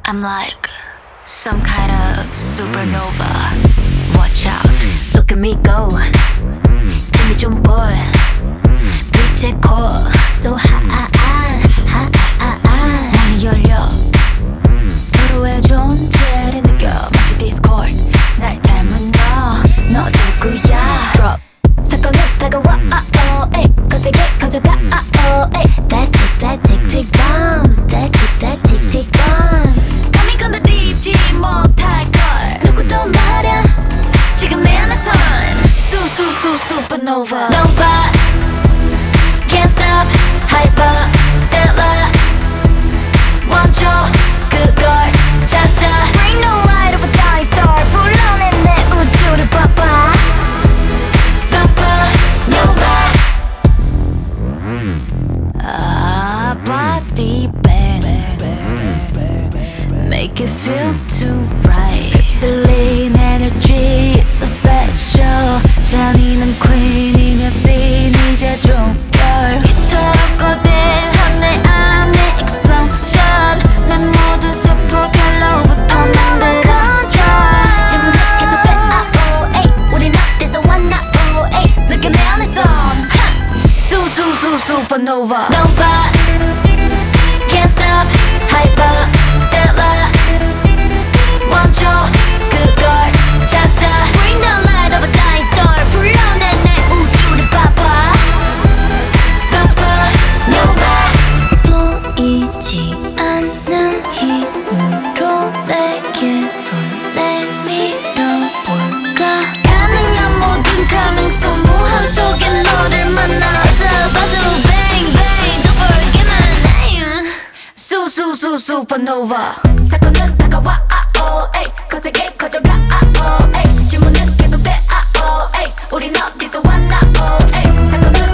I'm like some kind of supernova. Watch out, look at me go. 힘이 좀 보여. 빛의 core so high. 문이 열려 서로의 존재를 느껴 마치 디스코드. 날 닮은 너 누구야? Drop 사건은 다가와 거세게 커져가 틱틱틱 bomb 틱틱틱 bomb 감히 건드리지 못할걸 누구도 말야 지금 내 안에선 supernova Nova Can't stop hyper stellar 원초 그걸 찾아 Bring the light of a dying star 불러내 내 우주를 봐봐 Supernova body bang Make it feel too right 휩쓸린 energy so special 잔인한 queen이며 scene 이제 종결 이토록 거대한 내 안에 explosion 내 모든 세포 결로부터 만들어 질문은 계속돼 우린 어디서 왔나 느껴 내 안에선 supernova Nova Can't stop hyper stellar 원초 그걸 찾아 Bring the light of a dying star 불러내 내 우주를 봐봐 Supernova 보이지 않는 힘으로 내게 손 내밀어볼까 가능한 모든 가능성 무한 속에 너를 만나서 봐줘 Bang bang don't forget my name Supernova 사건은 다가와 거세게 커져가 질문은 계속돼 우린 어디서 왔나 사건은